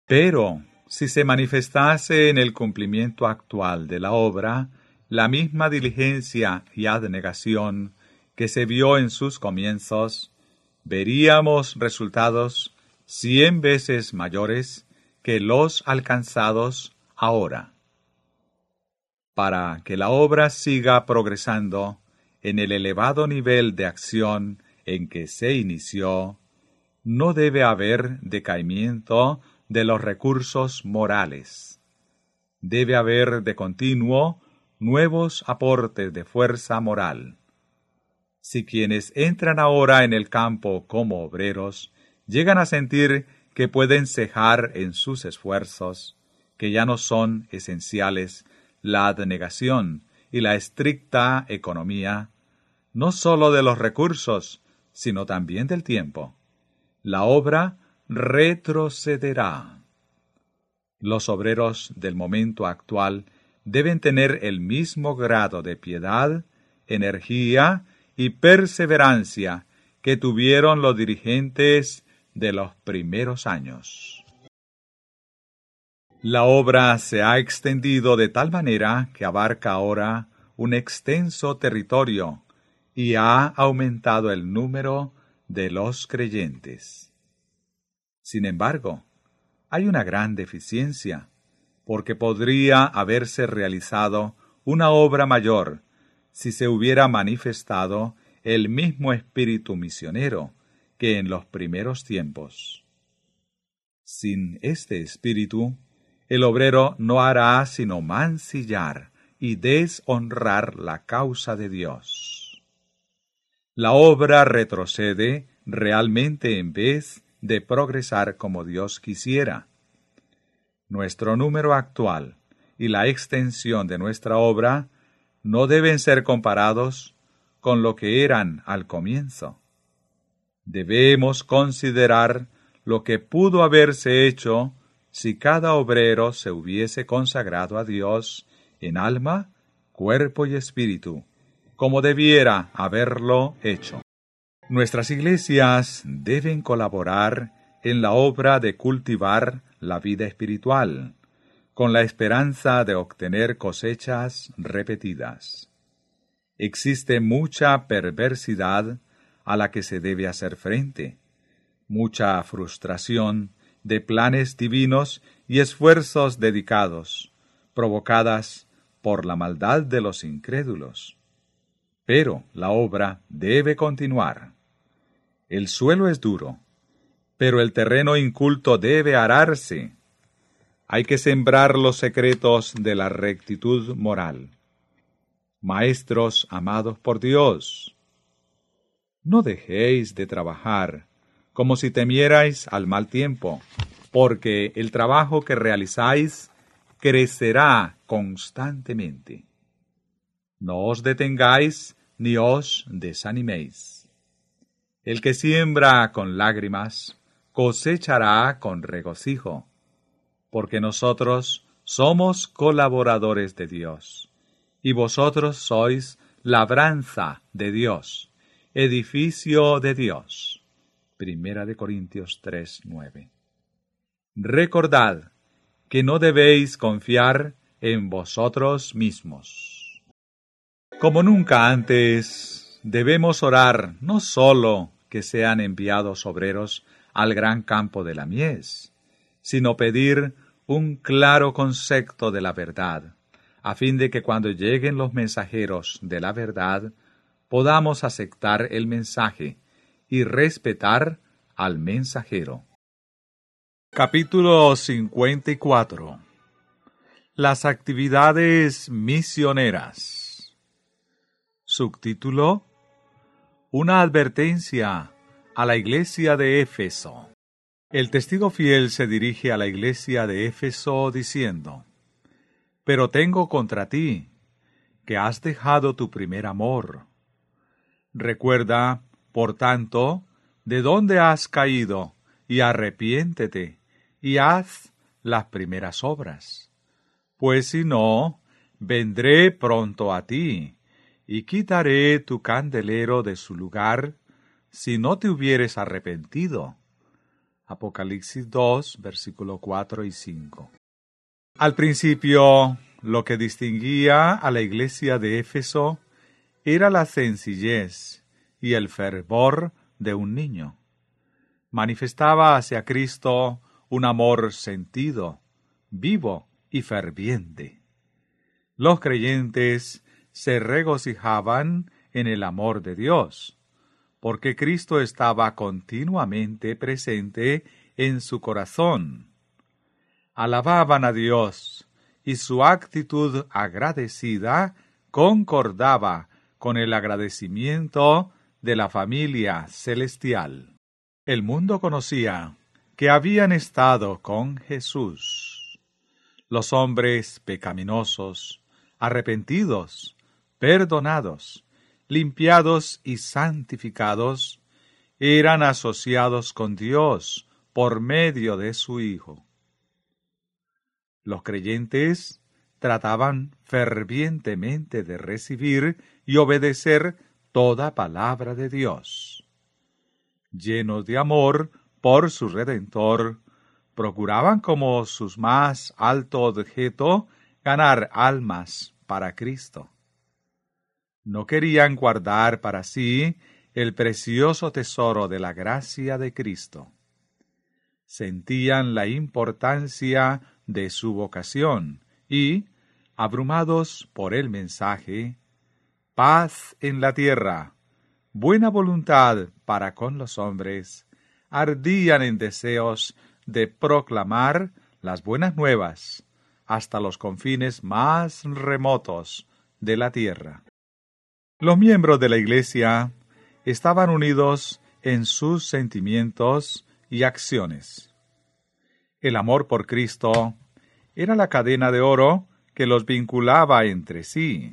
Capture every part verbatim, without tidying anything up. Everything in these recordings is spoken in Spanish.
Pero, si se manifestase en el cumplimiento actual de la obra la misma diligencia y abnegación que se vio en sus comienzos, veríamos resultados cien veces mayores que los alcanzados ahora. Para que la obra siga progresando en el elevado nivel de acción en que se inició, no debe haber decaimiento de los recursos morales. Debe haber de continuo nuevos aportes de fuerza moral. Si quienes entran ahora en el campo como obreros llegan a sentir que pueden cejar en sus esfuerzos, que ya no son esenciales la abnegación y la estricta economía, no sólo de los recursos, sino también del tiempo, la obra retrocederá. Los obreros del momento actual deben tener el mismo grado de piedad, energía y perseverancia que tuvieron los dirigentes de los primeros años. La obra se ha extendido de tal manera que abarca ahora un extenso territorio y ha aumentado el número de los creyentes. Sin embargo, hay una gran deficiencia, porque podría haberse realizado una obra mayor si se hubiera manifestado el mismo espíritu misionero que en los primeros tiempos. Sin este espíritu, el obrero no hará sino mancillar y deshonrar la causa de Dios. La obra retrocede realmente en vez de progresar como Dios quisiera. Nuestro número actual y la extensión de nuestra obra no deben ser comparados con lo que eran al comienzo. Debemos considerar lo que pudo haberse hecho si cada obrero se hubiese consagrado a Dios en alma, cuerpo y espíritu, como debiera haberlo hecho. Nuestras iglesias deben colaborar en la obra de cultivar la vida espiritual, con la esperanza de obtener cosechas repetidas. Existe mucha perversidad a la que se debe hacer frente, mucha frustración de planes divinos y esfuerzos dedicados, provocadas por la maldad de los incrédulos. Pero la obra debe continuar. El suelo es duro, pero el terreno inculto debe ararse. Hay que sembrar los secretos de la rectitud moral. Maestros amados por Dios, no dejéis de trabajar como si temierais al mal tiempo, porque el trabajo que realizáis crecerá constantemente. No os detengáis ni os desaniméis. El que siembra con lágrimas, cosechará con regocijo, porque nosotros somos colaboradores de Dios, y vosotros sois labranza de Dios, edificio de Dios. Primera de Corintios tres, nueve. Recordad que no debéis confiar en vosotros mismos. Como nunca antes, debemos orar no sólo que sean enviados obreros al gran campo de la mies, sino pedir un claro concepto de la verdad, a fin de que cuando lleguen los mensajeros de la verdad, podamos aceptar el mensaje y respetar al mensajero. Capítulo cincuenta y cuatro. Las actividades misioneras. Subtítulo: Una advertencia a la iglesia de Éfeso. El testigo fiel se dirige a la iglesia de Éfeso diciendo: Pero tengo contra ti, que has dejado tu primer amor. Recuerda, por tanto, de dónde has caído, y arrepiéntete, y haz las primeras obras. Pues si no, vendré pronto a ti, y quitaré tu candelero de su lugar, si no te hubieres arrepentido. Apocalipsis dos, versículos cuatro y cinco. Al principio, lo que distinguía a la iglesia de Éfeso era la sencillez y el fervor de un niño. Manifestaba hacia Cristo un amor sentido, vivo y ferviente. Los creyentes se regocijaban en el amor de Dios, porque Cristo estaba continuamente presente en su corazón. Alababan a Dios, y su actitud agradecida concordaba con el agradecimiento de la familia celestial. El mundo conocía que habían estado con Jesús. Los hombres pecaminosos, arrepentidos, perdonados, limpiados y santificados, eran asociados con Dios por medio de su Hijo. Los creyentes trataban fervientemente de recibir y obedecer toda palabra de Dios. Llenos de amor por su Redentor, procuraban como su más alto objeto ganar almas para Cristo. No querían guardar para sí el precioso tesoro de la gracia de Cristo. Sentían la importancia de su vocación y, abrumados por el mensaje, paz en la tierra, buena voluntad para con los hombres, ardían en deseos de proclamar las buenas nuevas hasta los confines más remotos de la tierra. Los miembros de la Iglesia estaban unidos en sus sentimientos y acciones. El amor por Cristo era la cadena de oro que los vinculaba entre sí.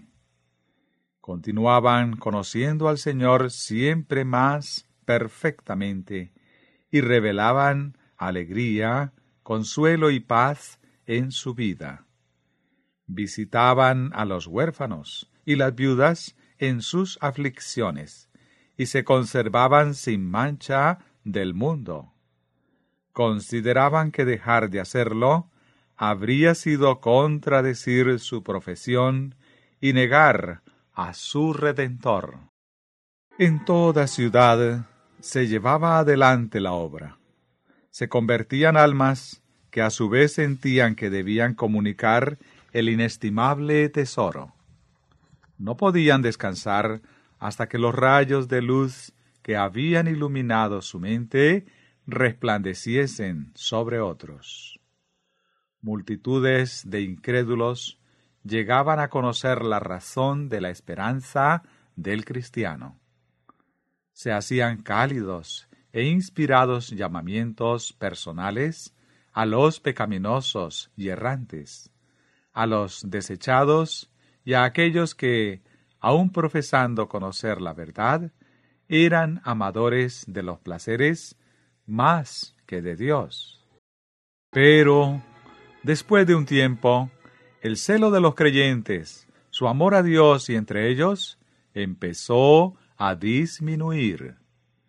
Continuaban conociendo al Señor siempre más perfectamente y revelaban alegría, consuelo y paz en su vida. Visitaban a los huérfanos y las viudas en sus aflicciones y se conservaban sin mancha del mundo. Consideraban que dejar de hacerlo habría sido contradecir su profesión y negar a su Redentor. En toda ciudad se llevaba adelante la obra. Se convertían almas que a su vez sentían que debían comunicar el inestimable tesoro. No podían descansar hasta que los rayos de luz que habían iluminado su mente resplandeciesen sobre otros. Multitudes de incrédulos llegaban a conocer la razón de la esperanza del cristiano. Se hacían cálidos e inspirados llamamientos personales a los pecaminosos y errantes, a los desechados y a aquellos que, aun profesando conocer la verdad, eran amadores de los placeres más que de Dios. Pero, después de un tiempo, el celo de los creyentes, su amor a Dios y entre ellos, empezó a disminuir.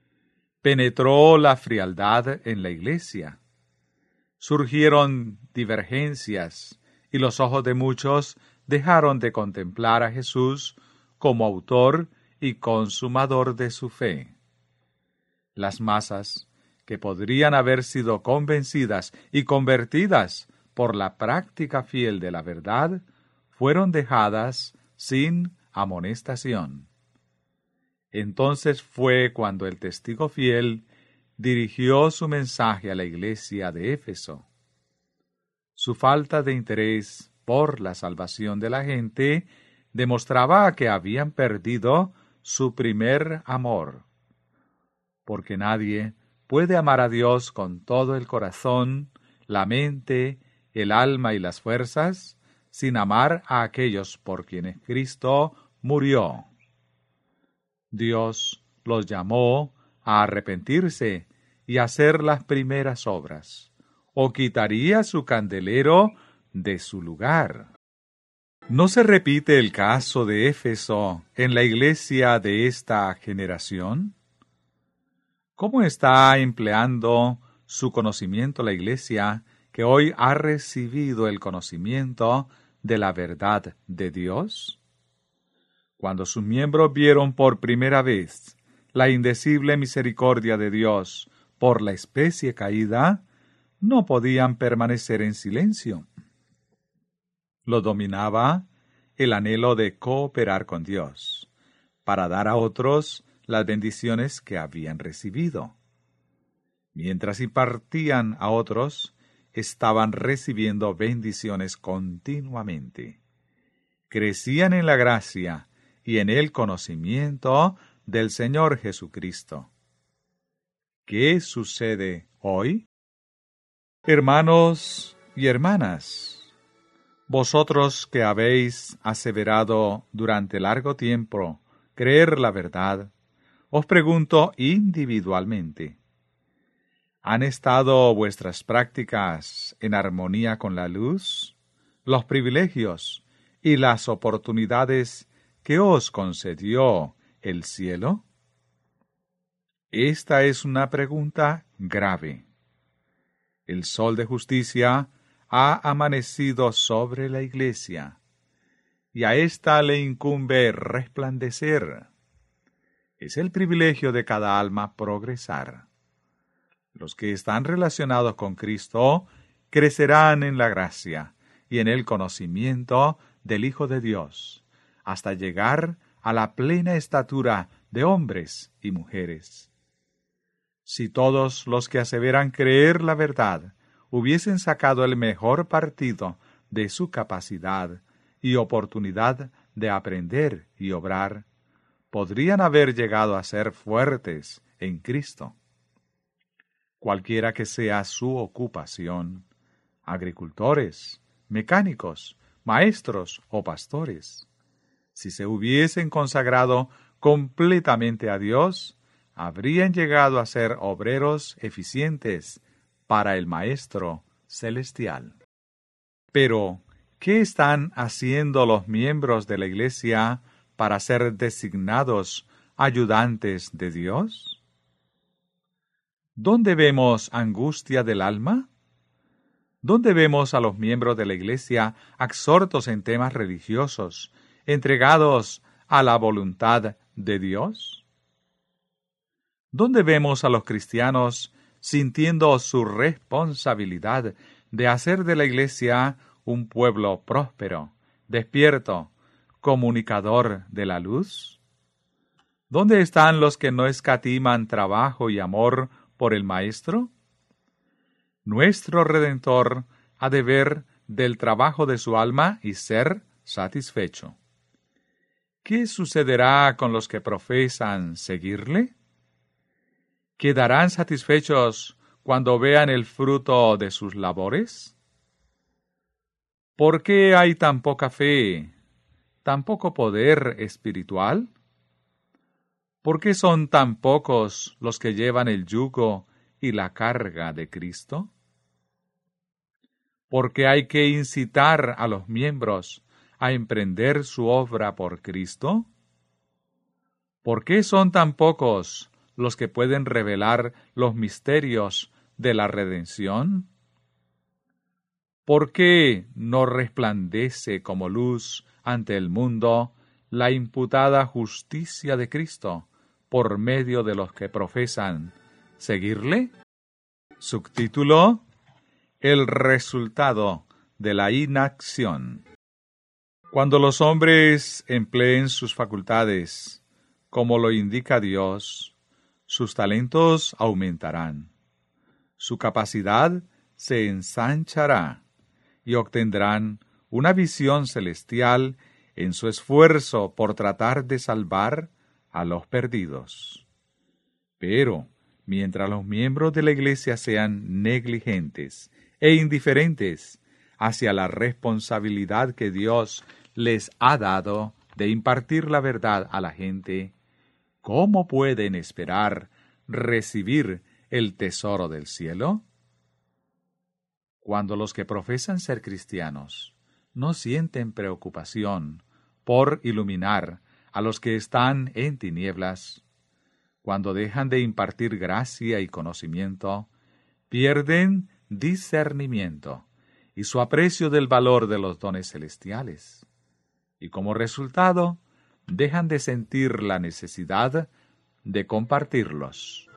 Penetró la frialdad en la iglesia. Surgieron divergencias y los ojos de muchos dejaron de contemplar a Jesús como autor y consumador de su fe. Las masas, que podrían haber sido convencidas y convertidas por la práctica fiel de la verdad, fueron dejadas sin amonestación. Entonces fue cuando el testigo fiel dirigió su mensaje a la iglesia de Éfeso. Su falta de interés por la salvación de la gente demostraba que habían perdido su primer amor. Porque nadie puede amar a Dios con todo el corazón, la mente, el alma y las fuerzas, sin amar a aquellos por quienes Cristo murió. Dios los llamó a arrepentirse y hacer las primeras obras, o quitaría su candelero de su lugar. ¿No se repite el caso de Éfeso en la iglesia de esta generación? ¿Cómo está empleando su conocimiento la Iglesia, que hoy ha recibido el conocimiento de la verdad de Dios? Cuando sus miembros vieron por primera vez la indecible misericordia de Dios por la especie caída, no podían permanecer en silencio. Lo dominaba el anhelo de cooperar con Dios, para dar a otros las bendiciones que habían recibido. Mientras impartían a otros, estaban recibiendo bendiciones continuamente. Crecían en la gracia y en el conocimiento del Señor Jesucristo. ¿Qué sucede hoy? Hermanos y hermanas, vosotros que habéis aseverado durante largo tiempo creer la verdad, os pregunto individualmente, ¿han estado vuestras prácticas en armonía con la luz, los privilegios y las oportunidades que os concedió el cielo? Esta es una pregunta grave. El sol de justicia ha amanecido sobre la Iglesia, y a ésta le incumbe resplandecer. Es el privilegio de cada alma progresar. Los que están relacionados con Cristo crecerán en la gracia y en el conocimiento del Hijo de Dios, hasta llegar a la plena estatura de hombres y mujeres. Si todos los que aseveran creer la verdad hubiesen sacado el mejor partido de su capacidad y oportunidad de aprender y obrar, podrían haber llegado a ser fuertes en Cristo. Cualquiera que sea su ocupación, agricultores, mecánicos, maestros o pastores, si se hubiesen consagrado completamente a Dios, habrían llegado a ser obreros eficientes para el Maestro Celestial. Pero, ¿qué están haciendo los miembros de la Iglesia para ser designados ayudantes de Dios? ¿Dónde vemos angustia del alma? ¿Dónde vemos a los miembros de la Iglesia absortos en temas religiosos, entregados a la voluntad de Dios? ¿Dónde vemos a los cristianos sintiendo su responsabilidad de hacer de la Iglesia un pueblo próspero, despierto, comunicador de la luz? ¿Dónde están los que no escatiman trabajo y amor por el Maestro? Nuestro Redentor ha de ver del trabajo de su alma y ser satisfecho. ¿Qué sucederá con los que profesan seguirle? ¿Quedarán satisfechos cuando vean el fruto de sus labores? ¿Por qué hay tan poca fe, tan poco poder espiritual? ¿Por qué son tan pocos los que llevan el yugo y la carga de Cristo? ¿Por qué hay que incitar a los miembros a emprender su obra por Cristo? ¿Por qué son tan pocos los que pueden revelar los misterios de la redención? ¿Por qué no resplandece como luz ante el mundo la imputada justicia de Cristo por medio de los que profesan seguirle? Subtítulo: El resultado de la inacción. Cuando los hombres empleen sus facultades, como lo indica Dios, sus talentos aumentarán, su capacidad se ensanchará y obtendrán una visión celestial en su esfuerzo por tratar de salvar a los perdidos. Pero, mientras los miembros de la Iglesia sean negligentes e indiferentes hacia la responsabilidad que Dios les ha dado de impartir la verdad a la gente, ¿cómo pueden esperar recibir el tesoro del cielo? Cuando los que profesan ser cristianos no sienten preocupación por iluminar a los que están en tinieblas, cuando dejan de impartir gracia y conocimiento, pierden discernimiento y su aprecio del valor de los dones celestiales, y como resultado, dejan de sentir la necesidad de compartirlos.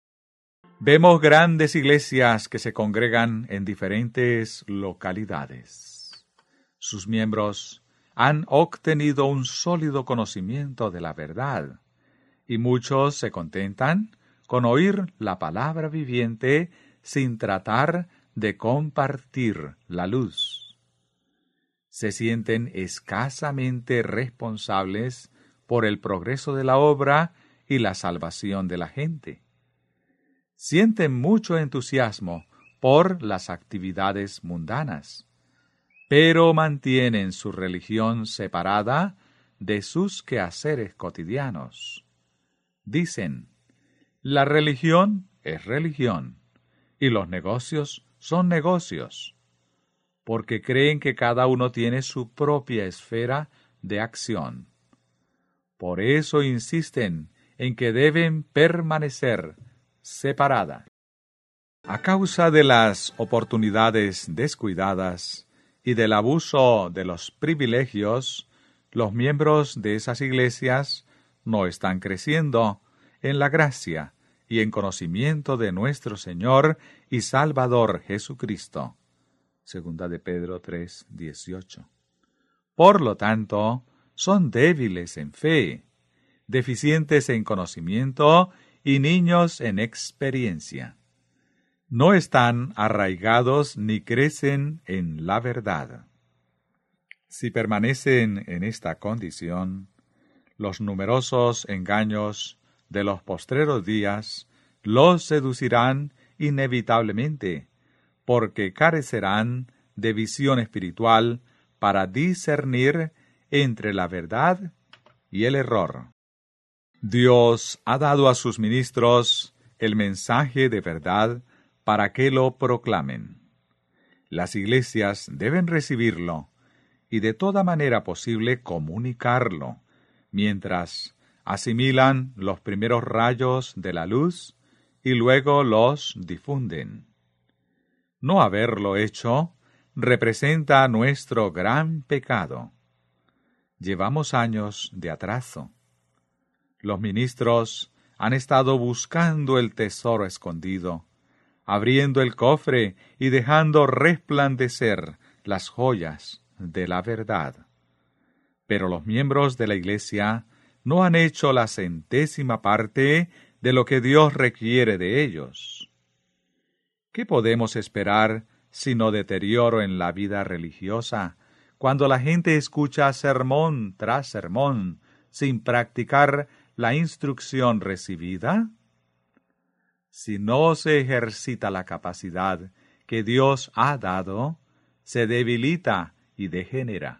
Vemos grandes iglesias que se congregan en diferentes localidades. Sus miembros han obtenido un sólido conocimiento de la verdad, y muchos se contentan con oír la palabra viviente sin tratar de compartir la luz. Se sienten escasamente responsables por el progreso de la obra y la salvación de la gente. Sienten mucho entusiasmo por las actividades mundanas, pero mantienen su religión separada de sus quehaceres cotidianos. Dicen, la religión es religión y los negocios son negocios, porque creen que cada uno tiene su propia esfera de acción. Por eso insisten en que deben permanecer separadas. A causa de las oportunidades descuidadas y del abuso de los privilegios, los miembros de esas iglesias no están creciendo en la gracia y en conocimiento de nuestro Señor y Salvador Jesucristo. Segunda de Pedro tres, dieciocho. Por lo tanto, son débiles en fe, deficientes en conocimiento y niños en experiencia. No están arraigados ni crecen en la verdad. Si permanecen en esta condición, los numerosos engaños de los postreros días los seducirán inevitablemente, porque carecerán de visión espiritual para discernir entre la verdad y el error. Dios ha dado a sus ministros el mensaje de verdad para que lo proclamen. Las iglesias deben recibirlo y de toda manera posible comunicarlo, mientras asimilan los primeros rayos de la luz y luego los difunden. No haberlo hecho representa nuestro gran pecado. Llevamos años de atraso. Los ministros han estado buscando el tesoro escondido, abriendo el cofre y dejando resplandecer las joyas de la verdad. Pero los miembros de la Iglesia no han hecho la centésima parte de lo que Dios requiere de ellos. ¿Qué podemos esperar sino deterioro en la vida religiosa, cuando la gente escucha sermón tras sermón sin practicar la instrucción recibida? Si no se ejercita la capacidad que Dios ha dado, se debilita y degenera.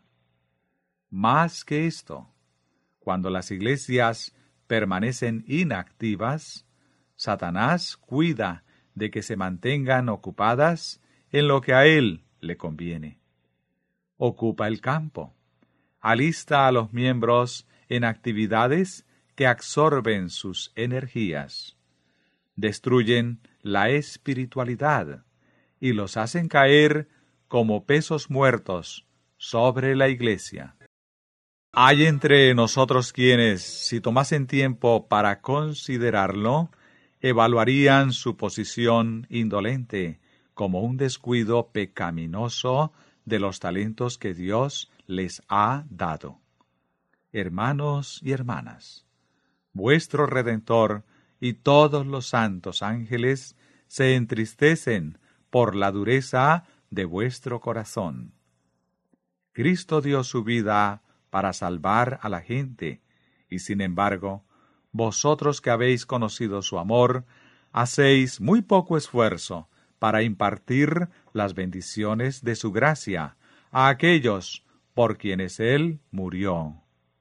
Más que esto, cuando las iglesias permanecen inactivas, Satanás cuida de que se mantengan ocupadas en lo que a él le conviene. Ocupa el campo, alista a los miembros en actividades que absorben sus energías, destruyen la espiritualidad y los hacen caer como pesos muertos sobre la iglesia. Hay entre nosotros quienes, si tomasen tiempo para considerarlo, evaluarían su posición indolente como un descuido pecaminoso de los talentos que Dios les ha dado. Hermanos y hermanas, vuestro Redentor y todos los santos ángeles se entristecen por la dureza de vuestro corazón. Cristo dio su vida para salvar a la gente, y sin embargo, vosotros que habéis conocido su amor, hacéis muy poco esfuerzo para impartir las bendiciones de su gracia a aquellos por quienes Él murió.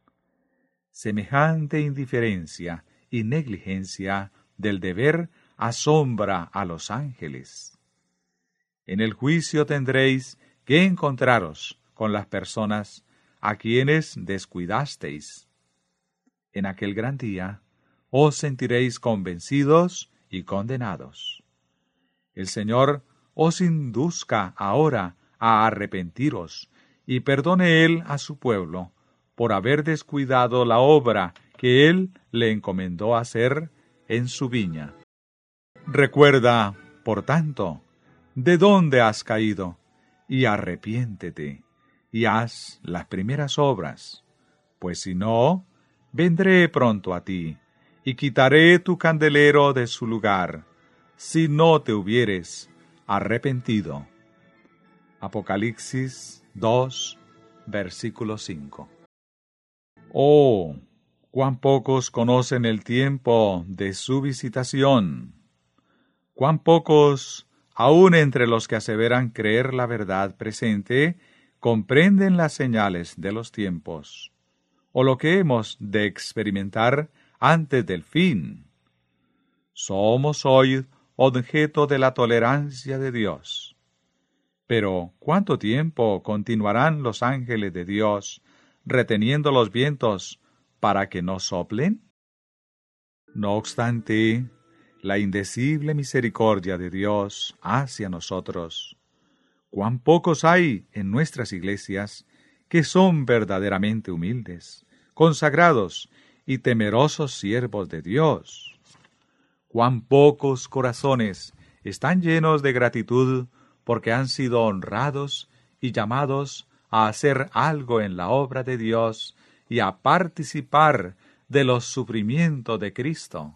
Semejante indiferencia y negligencia del deber asombra a los ángeles. En el juicio tendréis que encontraros con las personas a quienes descuidasteis. En aquel gran día os sentiréis convencidos y condenados. El Señor os induzca ahora a arrepentiros, y perdone Él a su pueblo por haber descuidado la obra que Él le encomendó hacer en su viña. Recuerda, por tanto, de dónde has caído, y arrepiéntete, y haz las primeras obras, pues si no, vendré pronto a ti, y quitaré tu candelero de su lugar, si no te hubieres arrepentido. Apocalipsis dos, versículo cinco. Oh, cuán pocos conocen el tiempo de su visitación. Cuán pocos, aun entre los que aseveran creer la verdad presente, comprenden las señales de los tiempos, o lo que hemos de experimentar antes del fin. Somos hoy objeto de la tolerancia de Dios. Pero, ¿cuánto tiempo continuarán los ángeles de Dios reteniendo los vientos para que no soplen? No obstante, la indecible misericordia de Dios hacia nosotros, cuán pocos hay en nuestras iglesias que son verdaderamente humildes, consagrados y temerosos siervos de Dios. Cuán pocos corazones están llenos de gratitud porque han sido honrados y llamados a hacer algo en la obra de Dios y a participar de los sufrimientos de Cristo.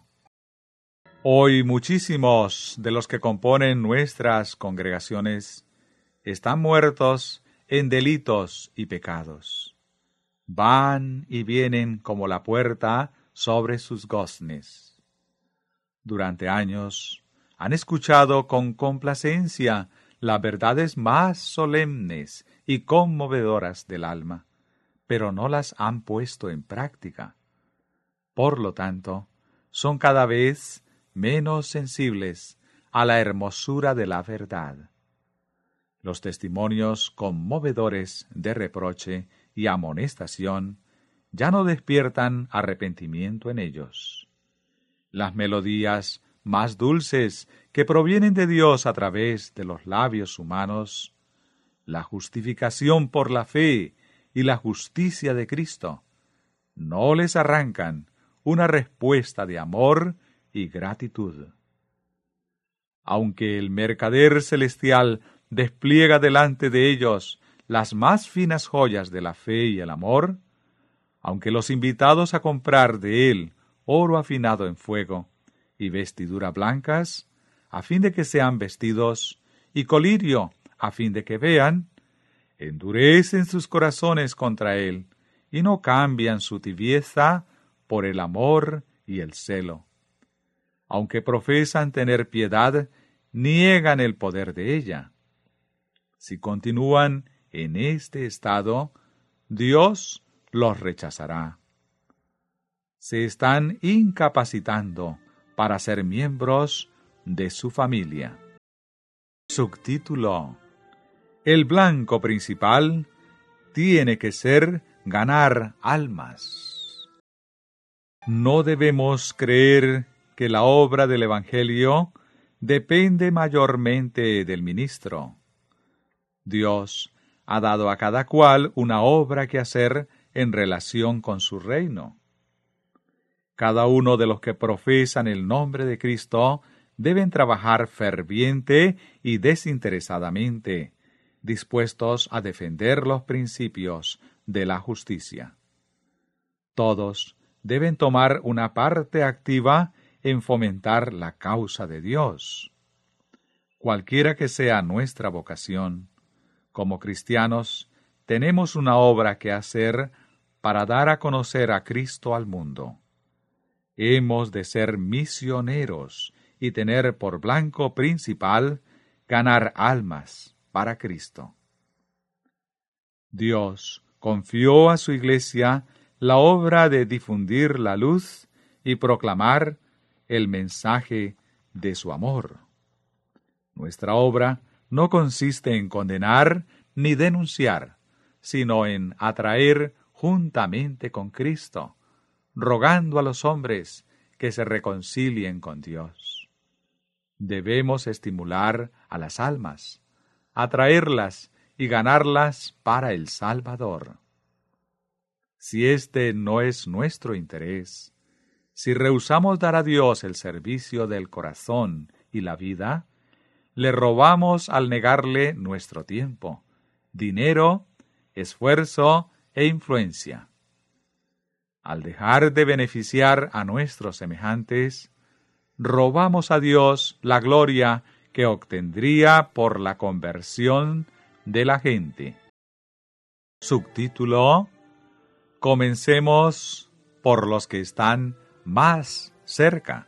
Hoy muchísimos de los que componen nuestras congregaciones están muertos en delitos y pecados. Van y vienen como la puerta sobre sus goznes. Durante años han escuchado con complacencia las verdades más solemnes y conmovedoras del alma, pero no las han puesto en práctica. Por lo tanto, son cada vez menos sensibles a la hermosura de la verdad. Los testimonios conmovedores de reproche y amonestación ya no despiertan arrepentimiento en ellos. Las melodías más dulces que provienen de Dios a través de los labios humanos, la justificación por la fe y la justicia de Cristo, no les arrancan una respuesta de amor y gratitud. Aunque el mercader celestial despliega delante de ellos las más finas joyas de la fe y el amor, aunque los invitados a comprar de él oro afinado en fuego y vestiduras blancas, a fin de que sean vestidos, y colirio, a fin de que vean, endurecen sus corazones contra él, y no cambian su tibieza por el amor y el celo. Aunque profesan tener piedad, niegan el poder de ella. Si continúan en este estado, Dios los rechazará. Se están incapacitando para ser miembros de su familia. Subtítulo: El blanco principal tiene que ser ganar almas. No debemos creer que la obra del Evangelio depende mayormente del ministro. Dios ha dado a cada cual una obra que hacer en relación con su reino. Cada uno de los que profesan el nombre de Cristo deben trabajar ferviente y desinteresadamente, dispuestos a defender los principios de la justicia. Todos deben tomar una parte activa en fomentar la causa de Dios. Cualquiera que sea nuestra vocación, como cristianos, tenemos una obra que hacer para dar a conocer a Cristo al mundo. Hemos de ser misioneros y tener por blanco principal ganar almas para Cristo. Dios confió a su Iglesia la obra de difundir la luz y proclamar el mensaje de su amor. Nuestra obra no consiste en condenar ni denunciar, sino en atraer juntamente con Cristo, rogando a los hombres que se reconcilien con Dios. Debemos estimular a las almas, atraerlas y ganarlas para el Salvador. Si este no es nuestro interés, si rehusamos dar a Dios el servicio del corazón y la vida, le robamos al negarle nuestro tiempo, dinero, esfuerzo e influencia. Al dejar de beneficiar a nuestros semejantes, robamos a Dios la gloria que obtendría por la conversión de la gente. Subtítulo: Comencemos por los que están más cerca.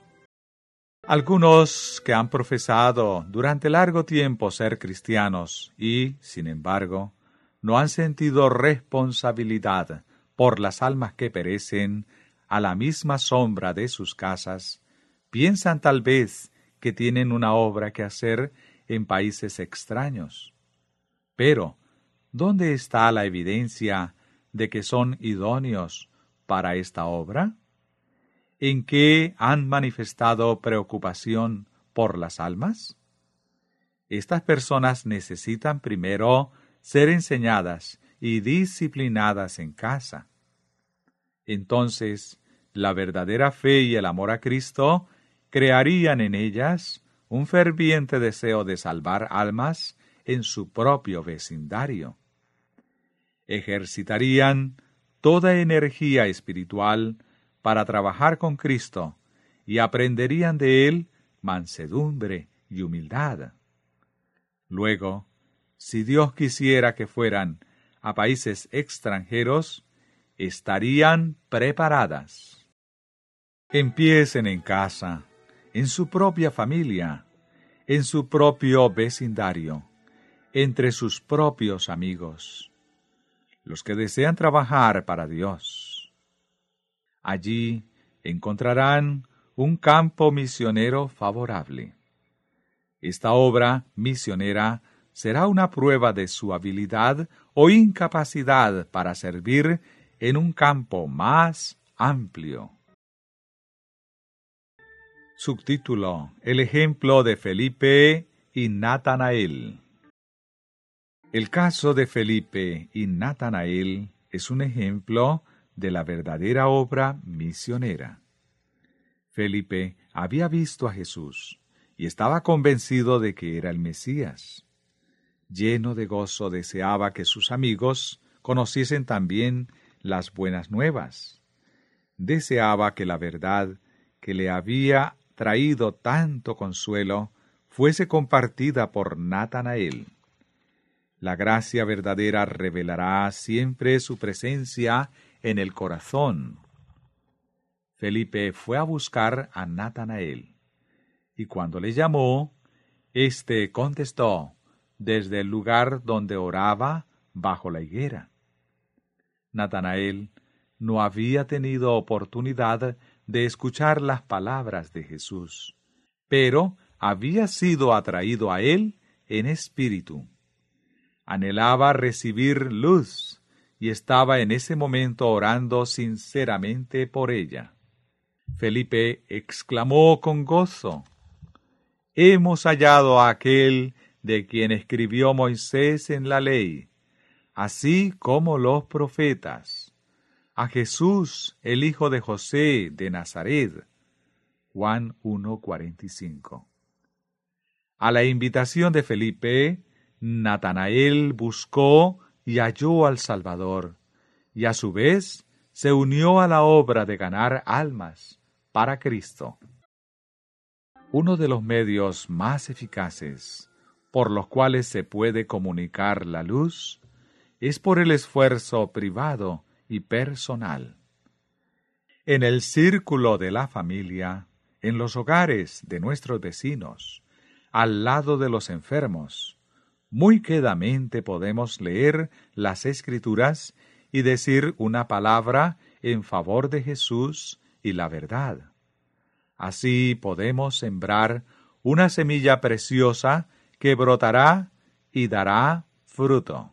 Algunos que han profesado durante largo tiempo ser cristianos y, sin embargo, no han sentido responsabilidad por las almas que perecen a la misma sombra de sus casas, piensan tal vez que tienen una obra que hacer en países extraños. Pero, ¿dónde está la evidencia de que son idóneos para esta obra? ¿En qué han manifestado preocupación por las almas? Estas personas necesitan primero ser enseñadas y disciplinadas en casa. Entonces, la verdadera fe y el amor a Cristo crearían en ellas un ferviente deseo de salvar almas en su propio vecindario. Ejercitarían toda energía espiritual para trabajar con Cristo y aprenderían de Él mansedumbre y humildad. Luego, si Dios quisiera que fueran a países extranjeros, estarían preparadas. Empiecen en casa, en su propia familia, en su propio vecindario, entre sus propios amigos, los que desean trabajar para Dios. Allí encontrarán un campo misionero favorable. Esta obra misionera será una prueba de su habilidad o incapacidad para servir en un campo más amplio. Subtítulo: El ejemplo de Felipe y Natanael. El caso de Felipe y Natanael es un ejemplo de la verdadera obra misionera. Felipe había visto a Jesús y estaba convencido de que era el Mesías. Lleno de gozo, deseaba que sus amigos conociesen también las buenas nuevas. Deseaba que la verdad que le había traído tanto consuelo fuese compartida por Natanael. La gracia verdadera revelará siempre su presencia en el corazón. Felipe fue a buscar a Natanael, y cuando le llamó, éste contestó desde el lugar donde oraba bajo la higuera. Natanael no había tenido oportunidad de escuchar las palabras de Jesús, pero había sido atraído a él en espíritu. Anhelaba recibir luz y estaba en ese momento orando sinceramente por ella. Felipe exclamó con gozo: «Hemos hallado a aquel de quien escribió Moisés en la ley, así como los profetas, a Jesús, el hijo de José de Nazaret». Juan uno cuarenta y cinco. A la invitación de Felipe, Natanael buscó y halló al Salvador, y a su vez se unió a la obra de ganar almas para Cristo. Uno de los medios más eficaces por los cuales se puede comunicar la luz es por el esfuerzo privado y personal. En el círculo de la familia, en los hogares de nuestros vecinos, al lado de los enfermos, muy quedamente podemos leer las Escrituras y decir una palabra en favor de Jesús y la verdad. Así podemos sembrar una semilla preciosa que brotará y dará fruto.